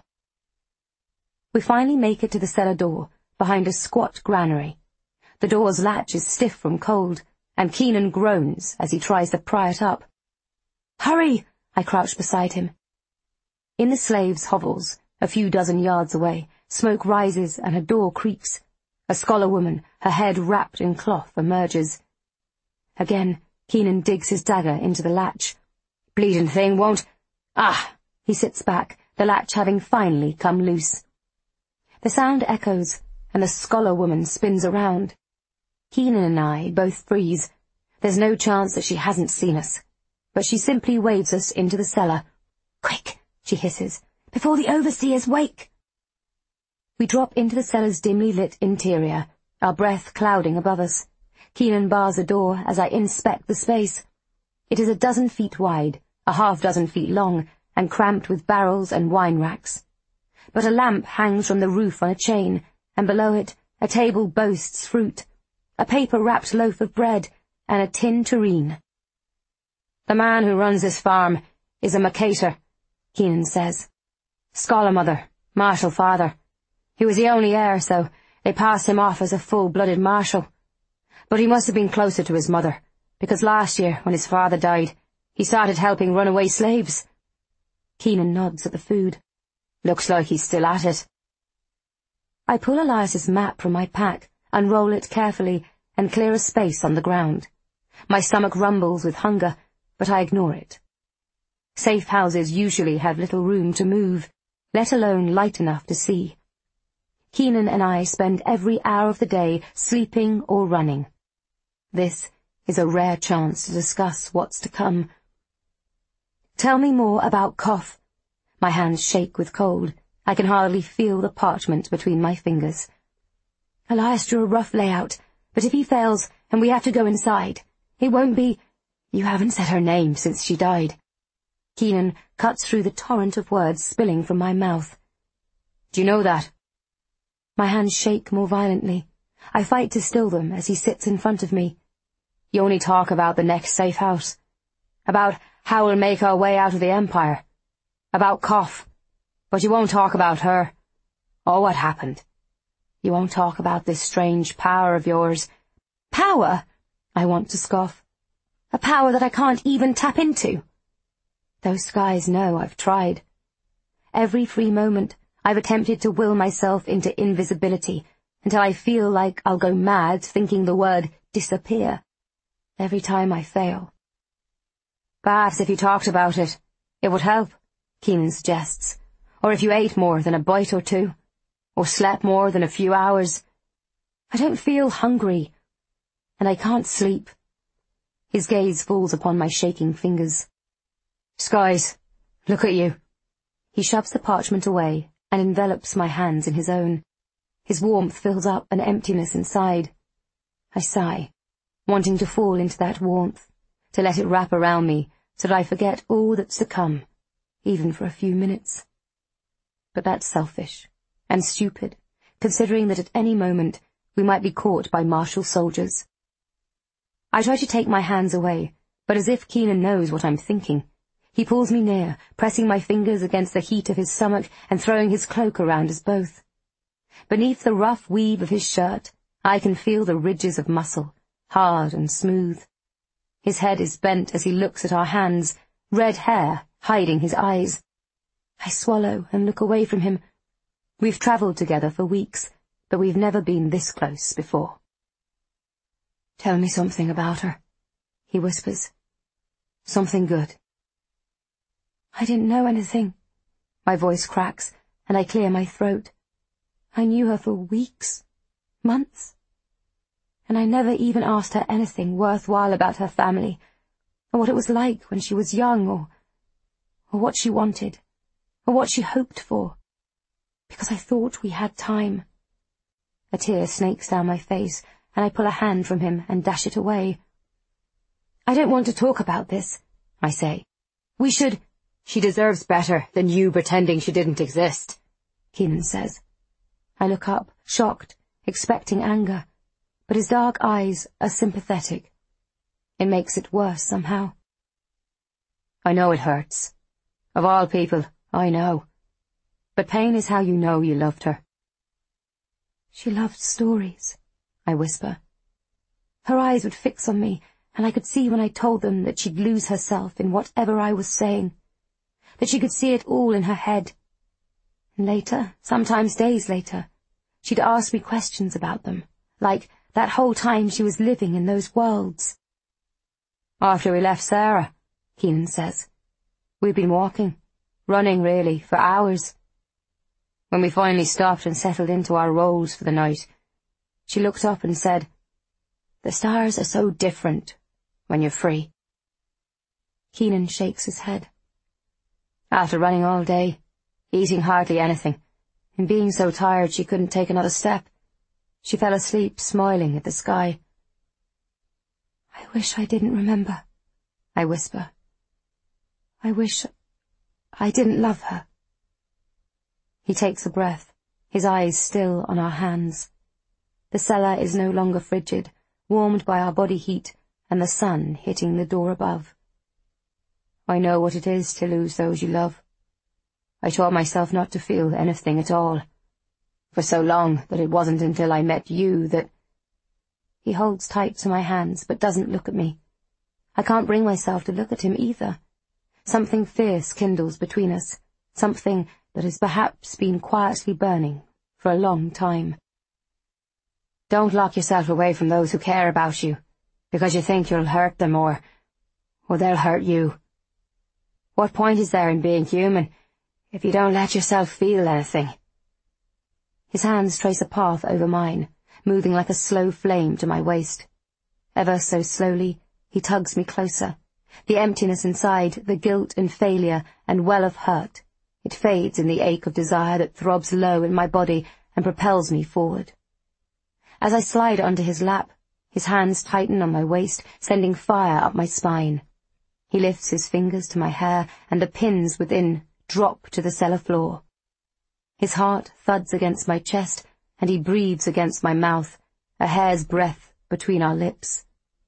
A: We finally make it to the cellar door, behind a squat granary. The door's latch is stiff from cold, and Keenan groans as he tries to pry it up. Hurry! I crouch beside him. In the slaves' hovels, a few dozen yards away, smoke rises and a door creaks. A scholar woman, her head wrapped in cloth, emerges. Again, Keenan digs his dagger into the latch. Bleeding thing won't... Ah! He sits back, the latch having finally come loose. The sound echoes, and the scholar woman spins around. Keenan and I both freeze. There's no chance that she hasn't seen us. But she simply waves us into the cellar. Quick, she hisses, before the overseers wake. We drop into the cellar's dimly lit interior, our breath clouding above us. Keenan bars the door as I inspect the space. It is a dozen feet wide, a half dozen feet long, and cramped with barrels and wine racks. But a lamp hangs from the roof on a chain, and below it a table boasts fruit, a paper-wrapped loaf of bread, and a tin tureen. The man who runs this farm is a Macator, Keenan says. Scholar mother, martial father. He was the only heir, so they passed him off as a full-blooded marshal. But he must have been closer to his mother, because last year, when his father died, he started helping runaway slaves. Keenan nods at the food. Looks like he's still at it. I pull Elias's map from my pack, unroll it carefully, and clear a space on the ground. My stomach rumbles with hunger, but I ignore it. Safe houses usually have little room to move, let alone light enough to see. Keenan and I spend every hour of the day sleeping or running. This is a rare chance to discuss what's to come. Tell me more about Koth. My hands shake with cold. I can hardly feel the parchment between my fingers. Elias drew a rough layout, but if he fails, and we have to go inside. It won't be— You haven't said her name since she died. Keenan cuts through the torrent of words spilling from my mouth. Do you know that? My hands shake more violently. I fight to still them as he sits in front of me. You only talk about the next safe house. About how we'll make our way out of the Empire. About Koth. But you won't talk about her. Or what happened. You won't talk about this strange power of yours. Power? I want to scoff. A power that I can't even tap into. Those skies know I've tried. Every free moment I've attempted to will myself into invisibility until I feel like I'll go mad thinking the word disappear. Every time I fail. Perhaps if you talked about it, it would help, Keenan suggests. Or if you ate more than a bite or two. Or slept more than a few hours. I don't feel hungry. And I can't sleep. His gaze falls upon my shaking fingers. Skies, look at you. He shoves the parchment away and envelops my hands in his own. His warmth fills up an emptiness inside. I sigh, wanting to fall into that warmth, to let it wrap around me so that I forget all that's to come, even for a few minutes. But that's selfish and stupid, considering that at any moment we might be caught by martial soldiers. I try to take my hands away, but as if Keenan knows what I'm thinking, he pulls me near, pressing my fingers against the heat of his stomach and throwing his cloak around us both. Beneath the rough weave of his shirt, I can feel the ridges of muscle, hard and smooth. His head is bent as he looks at our hands, red hair hiding his eyes. I swallow and look away from him. We've travelled together for weeks, but we've never been this close before. Tell me something about her, he whispers. Something good. I didn't know anything. My voice cracks, and I clear my throat. I knew her for weeks, months, and I never even asked her anything worthwhile about her family, or what it was like when she was young, or, or what she wanted, or what she hoped for, because I thought we had time. A tear snakes down my face, and I pull a hand from him and dash it away. I don't want to talk about this, I say. We should— She deserves better than you pretending she didn't exist, Keenan says. I look up, shocked, expecting anger, but his dark eyes are sympathetic. It makes it worse somehow. I know it hurts. Of all people, I know. But pain is how you know you loved her. She loved stories, I whisper. Her eyes would fix on me, and I could see when I told them that she'd lose herself in whatever I was saying, that she could see it all in her head. And later, sometimes days later, she'd ask me questions about them, like that whole time she was living in those worlds. After we left Sarah, Keenan says, we'd been walking, running really, for hours. When we finally stopped and settled into our roles for the night, she looked up and said, The stars are so different when you're free. Keenan shakes his head. After running all day, eating hardly anything, and being so tired she couldn't take another step, she fell asleep smiling at the sky. I wish I didn't remember, I whisper. I wish I didn't love her. He takes a breath, his eyes still on our hands. The cellar is no longer frigid, warmed by our body heat and the sun hitting the door above. I know what it is to lose those you love. I taught myself not to feel anything at all, for so long that it wasn't until I met you that— He holds tight to my hands but doesn't look at me. I can't bring myself to look at him either. Something fierce kindles between us, something that has perhaps been quietly burning for a long time. Don't lock yourself away from those who care about you, because you think you'll hurt them or, or they'll hurt you. What point is there in being human if you don't let yourself feel anything? His hands trace a path over mine, moving like a slow flame to my waist. Ever so slowly, he tugs me closer. The emptiness inside, the guilt and failure and well of hurt, it fades in the ache of desire that throbs low in my body and propels me forward. As I slide onto his lap, His hands tighten on my waist, sending fire up my spine. He lifts his fingers to my hair, and the pins within drop to the cellar floor. His heart thuds against my chest, and he breathes against my mouth, a hair's breadth between our lips.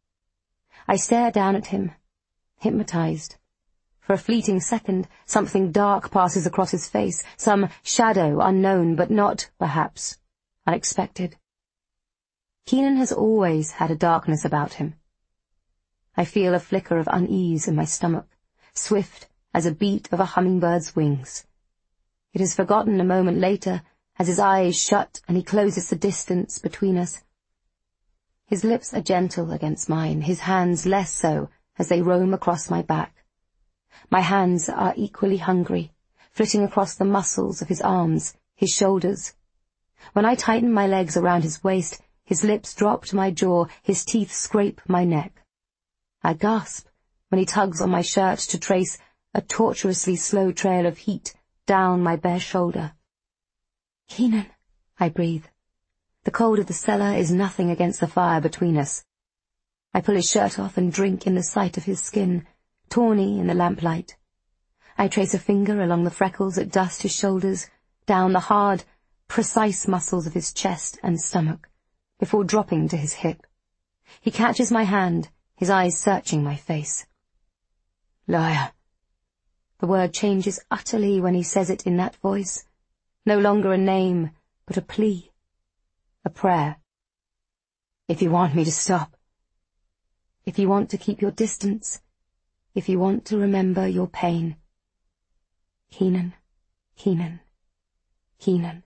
A: I stare down at him, hypnotized. For a fleeting second, something dark passes across his face, some shadow unknown, but not, perhaps, unexpected. Keenan has always had a darkness about him. I feel a flicker of unease in my stomach, swift as a beat of a hummingbird's wings. It is forgotten a moment later, as his eyes shut and he closes the distance between us. His lips are gentle against mine, his hands less so as they roam across my back. My hands are equally hungry, flitting across the muscles of his arms, his shoulders. When I tighten my legs around his waist, his lips drop to my jaw, his teeth scrape my neck. I gasp when he tugs on my shirt to trace a tortuously slow trail of heat down my bare shoulder. "Keenan," I breathe. The cold of the cellar is nothing against the fire between us. I pull his shirt off and drink in the sight of his skin, tawny in the lamplight. I trace a finger along the freckles that dust his shoulders, down the hard, precise muscles of his chest and stomach, before dropping to his hip. He catches my hand, his eyes searching my face. "Liar." The word changes utterly when he says it in that voice. No longer a name, but a plea, a prayer. "If you want me to stop, if you want to keep your distance, if you want to remember your pain. Keenan, Keenan, Keenan."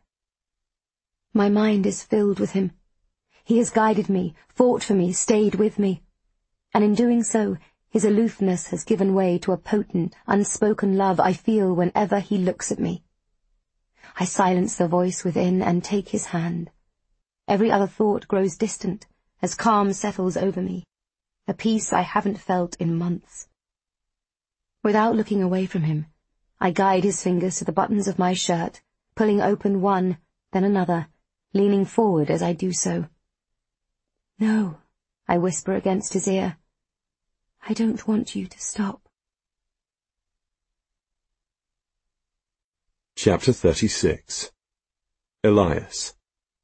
A: My mind is filled with him. He has guided me, fought for me, stayed with me. And in doing so, his aloofness has given way to a potent, unspoken love I feel whenever he looks at me. I silence the voice within and take his hand. Every other thought grows distant as calm settles over me, a peace I haven't felt in months. Without looking away from him, I guide his fingers to the buttons of my shirt, pulling open one, then another, leaning forward as I do so. "No," I whisper against his ear. "I don't want you to stop."
B: Chapter thirty-six. Elias.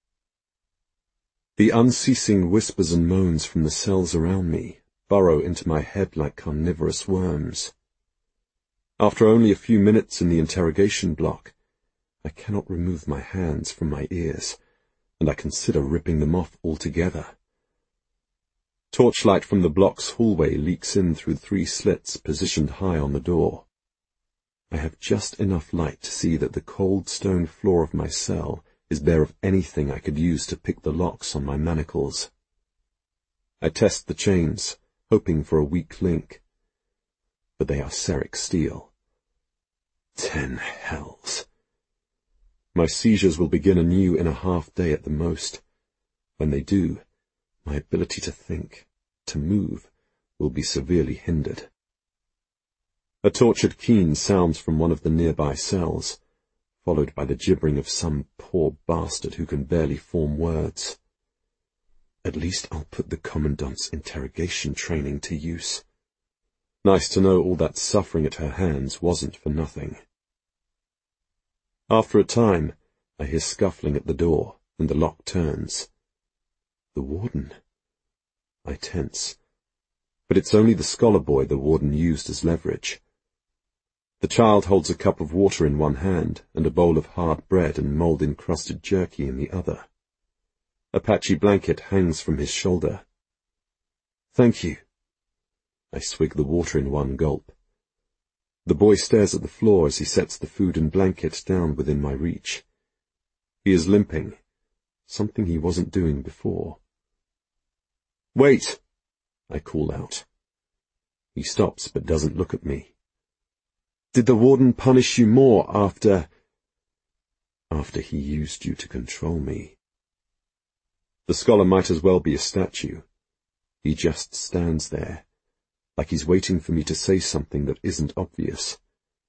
B: The unceasing whispers and moans from the cells around me burrow into my head like carnivorous worms. After only a few minutes in the interrogation block, I cannot remove my hands from my ears, and I consider ripping them off altogether. Torchlight from the block's hallway leaks in through three slits positioned high on the door. I have just enough light to see that the cold stone floor of my cell is bare of anything I could use to pick the locks on my manacles. I test the chains, hoping for a weak link, but they are Seric steel. Ten hells. My seizures will begin anew in a half day at the most. When they do, my ability to think, to move, will be severely hindered. A tortured keen sounds from one of the nearby cells, followed by the gibbering of some poor bastard who can barely form words. At least I'll put the Commandant's interrogation training to use. Nice to know all that suffering at her hands wasn't for nothing. After a time, I hear scuffling at the door, and the lock turns. The warden. I tense. But it's only the scholar boy the warden used as leverage. The child holds a cup of water in one hand and a bowl of hard bread and mould-encrusted jerky in the other. A patchy blanket hangs from his shoulder. "Thank you." I swig the water in one gulp. The boy stares at the floor as he sets the food and blanket down within my reach. He is limping, something he wasn't doing before. "Wait!" I call out. He stops but doesn't look at me. "Did the warden punish you more after... after he used you to control me?" The scholar might as well be a statue. He just stands there, like he's waiting for me to say something that isn't obvious.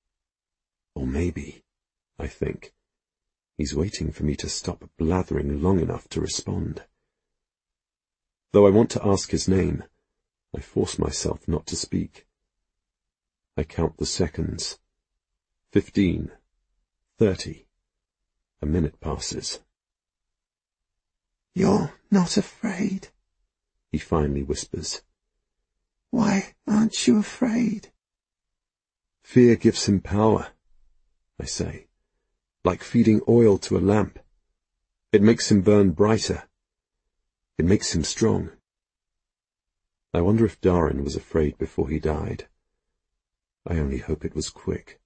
B: Or maybe, I think, he's waiting for me to stop blathering long enough to respond. Though I want to ask his name, I force myself not to speak. I count the seconds. Fifteen. Thirty. A minute passes.
C: "You're not afraid?"
B: he finally whispers.
C: "Why aren't you afraid?"
B: Fear gives him power, I say, like feeding oil to a lamp. It makes him burn brighter. It makes him strong. I wonder if Darin was afraid before he died. I only hope it was quick.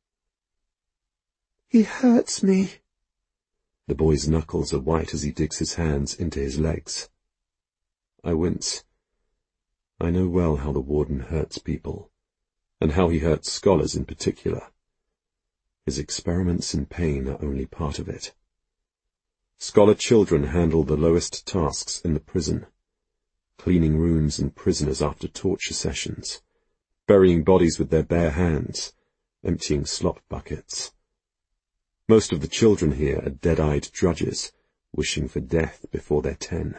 C: "He hurts me."
B: The boy's knuckles are white as he digs his hands into his legs. I wince. I know well how the warden hurts people, and how he hurts scholars in particular. His experiments in pain are only part of it. Scholar children handle the lowest tasks in the prison, cleaning rooms and prisoners after torture sessions, burying bodies with their bare hands, emptying slop buckets. Most of the children here are dead-eyed drudges, wishing for death before they're ten.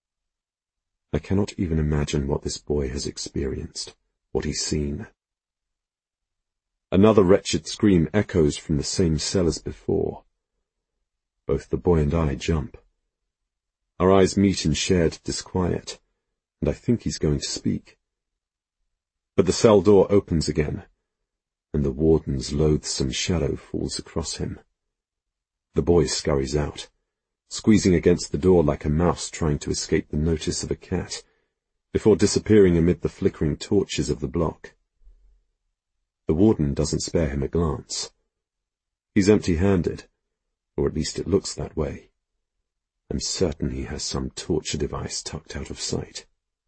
B: I cannot even imagine what this boy has experienced, what he's seen. Another wretched scream echoes from the same cell as before. Both the boy and I jump. Our eyes meet in shared disquiet, and I think he's going to speak. But the cell door opens again, and the warden's loathsome shadow falls across him. The boy scurries out, squeezing against the door like a mouse trying to escape the notice of a cat, before disappearing amid the flickering torches of the block. The warden doesn't spare him a glance. He's empty-handed, or at least it looks that way. I'm certain he has some torture device tucked out of sight.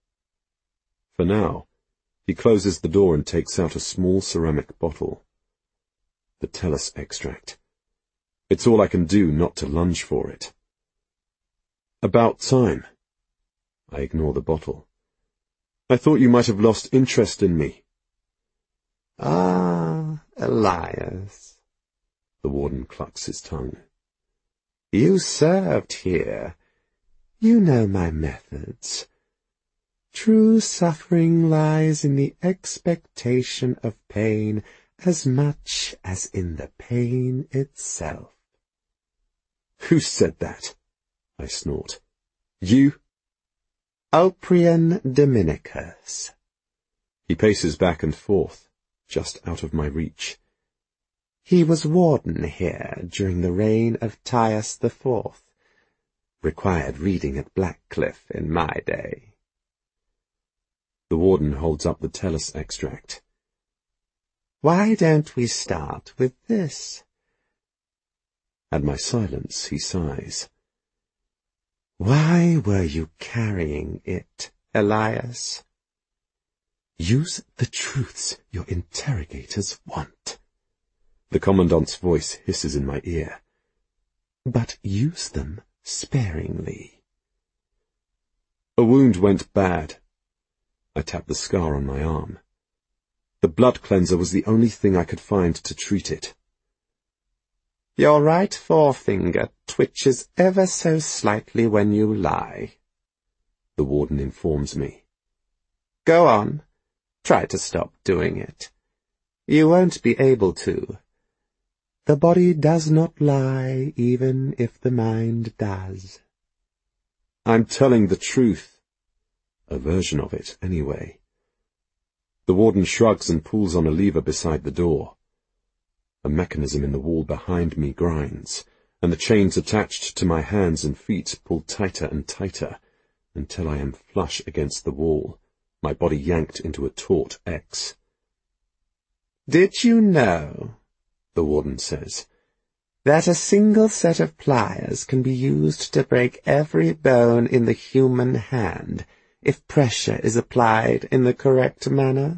B: For now, he closes the door and takes out a small ceramic bottle. The Tellus extract. It's all I can do not to lunge for it. About time. I ignore the bottle. I thought you might have lost interest in me.
C: "Ah, Elias," the warden clucks his tongue. "You served here. You know my methods. True suffering lies in the expectation of pain as much as in the pain itself."
B: Who said that? I snort. You?
C: Ulprian Dominicus.
B: He paces back and forth, just out of my reach.
C: He was warden here during the reign of Titus the Fourth. Required reading at Blackcliff in my day.
B: The warden holds up the Tellus extract.
C: "Why don't we start with this?"
B: At my silence, he sighs.
C: "Why were you carrying it, Elias?"
B: "Use the truths your interrogators want." The commandant's voice hisses in my ear. "But use them sparingly." A wound went bad. I tapped the scar on my arm. The blood cleanser was the only thing I could find to treat it.
C: "Your right forefinger twitches ever so slightly when you lie," the warden informs me. "Go on. Try to stop doing it. You won't be able to. The body does not lie, even if the mind does."
B: I'm telling the truth. A version of it, anyway. The warden shrugs and pulls on a lever beside the door. A mechanism in the wall behind me grinds, and the chains attached to my hands and feet pull tighter and tighter, until I am flush against the wall, my body yanked into a taut X.
C: "Did you know," the warden says, "that a single set of pliers can be used to break every bone in the human hand, if pressure is applied in the correct manner?"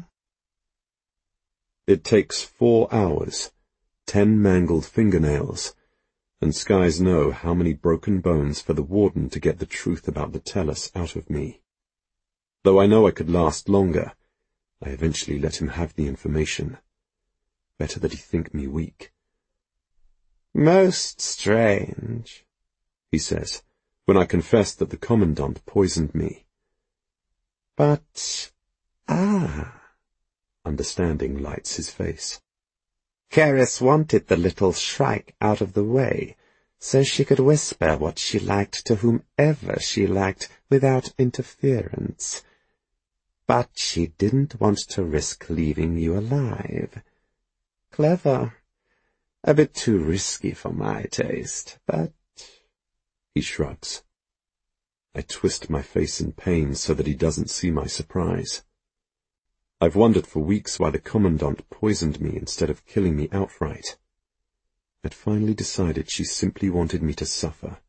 B: It takes four hours, ten mangled fingernails, and skies know how many broken bones for the warden to get the truth about the Tellus out of me. Though I know I could last longer, I eventually let him have the information. Better that he think me weak.
C: "Most strange,"
B: he says, when I confess that the commandant poisoned me.
C: But, ah,
B: understanding lights his face.
C: Keris wanted the little shrike out of the way, so she could whisper what she liked to whomever she liked without interference. But she didn't want to risk leaving you alive. Clever. A bit too risky for my taste, but...
B: He shrugs. I twist my face in pain so that he doesn't see my surprise. I've wondered for weeks why the Commandant poisoned me instead of killing me outright. I'd finally decided she simply wanted me to suffer.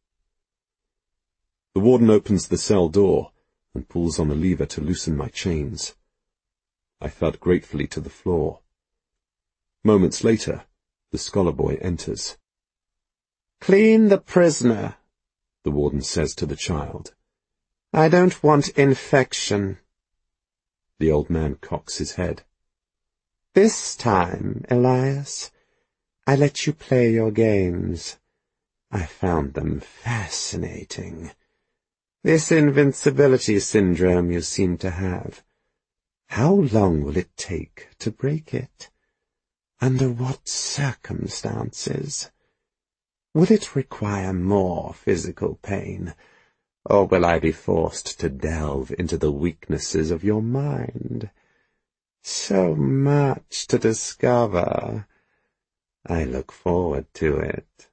B: The warden opens the cell door and pulls on a lever to loosen my chains. I thud gratefully to the floor. Moments later, the scholar boy enters.
C: "Clean the prisoner,"
B: the warden says to the child.
C: "I don't want infection."
B: The old man cocks his head.
C: "This time, Elias, I let you play your games. I found them fascinating. This invincibility syndrome you seem to have. How long will it take to break it? Under what circumstances? Will it require more physical pain, or will I be forced to delve into the weaknesses of your mind? So much to discover. I look forward to it."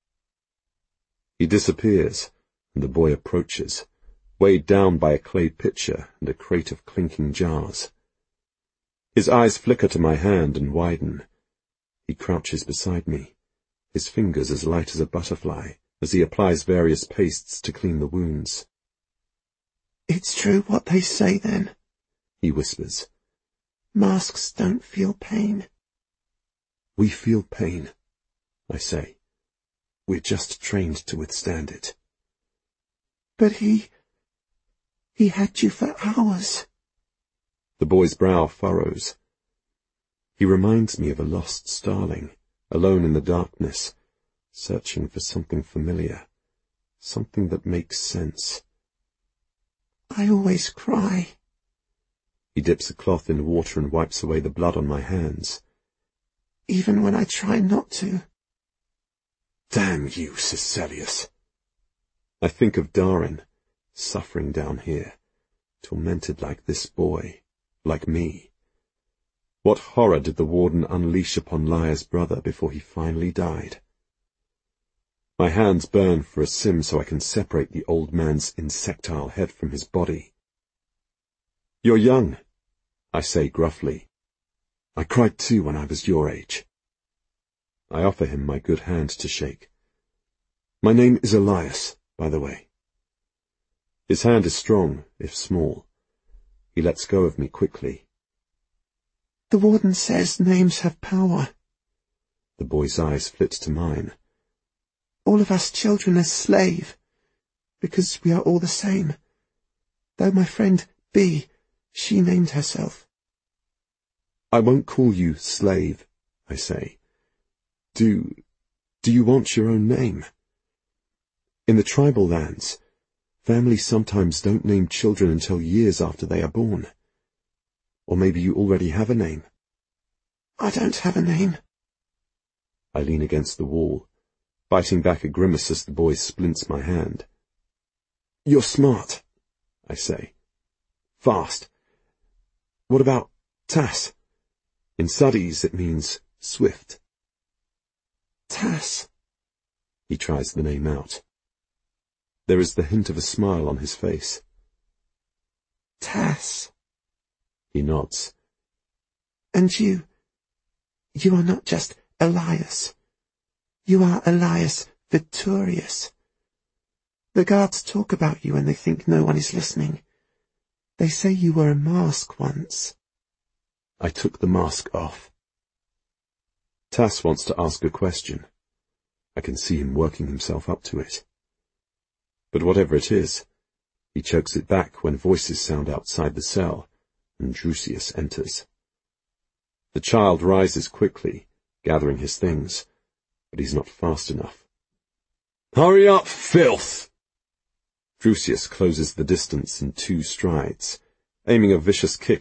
B: He disappears, and the boy approaches, weighed down by a clay pitcher and a crate of clinking jars. His eyes flicker to my hand and widen. He crouches beside me, his fingers as light as a butterfly, as he applies various pastes to clean the wounds.
F: "It's true what they say, then,"
B: he whispers.
F: "Masks don't feel pain."
B: "We feel pain," I say. "We're just trained to withstand it."
F: "But he... he had you for hours."
B: The boy's brow furrows. He reminds me of a lost starling, alone in the darkness, searching for something familiar, something that makes sense.
F: "I always cry."
B: He dips a cloth in water and wipes away the blood on my hands.
F: "Even when I try not to."
B: "Damn you, Caecilius." I think of Darin, suffering down here, tormented like this boy, like me. What horror did the warden unleash upon Laia's brother before he finally died? My hands burn for a sim so I can separate the old man's insectile head from his body. "You're young," I say gruffly. "I cried too when I was your age." I offer him my good hand to shake. "My name is Elias, by the way." His hand is strong, if small. He lets go of me quickly.
F: "The warden says names have power."
B: The boy's eyes flit to mine.
F: "All of us children are slave, because we are all the same. Though my friend B, she named herself."
B: "I won't call you slave," I say. Do, do you want your own name? In the tribal lands, families sometimes don't name children until years after they are born. Or maybe you already have a name."
F: "I don't have a name."
B: I lean against the wall, biting back a grimace as the boy splints my hand. "You're smart," I say. "Fast. What about Tas? In Suddies it means swift."
F: "Tas."
B: He tries the name out. There is the hint of a smile on his face.
F: "Tas."
B: He nods.
F: "And you, you are not just Elias. You are Elias Viturius. The guards talk about you when they think no one is listening. They say you were a mask once."
B: I took the mask off. Tas wants to ask a question. I can see him working himself up to it. But whatever it is, he chokes it back when voices sound outside the cell, and Drusius enters. The child rises quickly, gathering his things, but he's not fast enough.
D: "Hurry up, filth!"
B: Drusius closes the distance in two strides, aiming a vicious kick